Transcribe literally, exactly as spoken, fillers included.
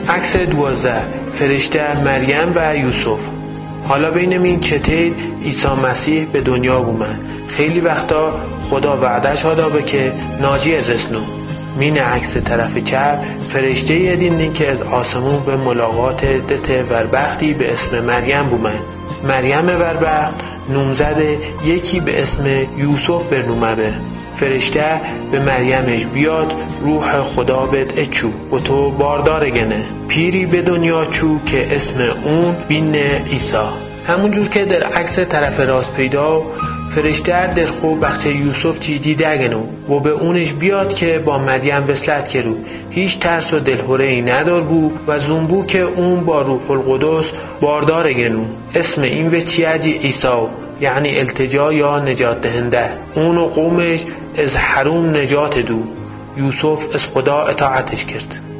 عکس دوازده، فرشته، مریم و یوسف. حالا ببینیم این چطور عیسی مسیح به دنیا بومن. خیلی وقتا خدا وعدش داده که ناجی رسنو. مین عکس طرف چپ فرشته یه دیدین که از آسمون به ملاقات دت وربختی به اسم مریم بومن. مریم وربخت نومزده یکی به اسم یوسف برنومه بر. فرشته به مریمش بیاد روح خدا بهت اچو و تو باردار گنه پیری به دنیا چو که اسم اون بین عیسی. همونجور که در عکس طرف راست پیدا فرشته در خوب بخت یوسف چی دیده گنو و به اونش بیاد که با مریم وصلت کرو. هیچ ترس و دلهوره ای ندار بو و زنبو که اون با روح القدس باردار گنو. اسم این وچیجی عیسی یعنی التجا یا نجات دهنده. اون و قومش از حروم نجات دو. یوسف از خدا اطاعتش کرد.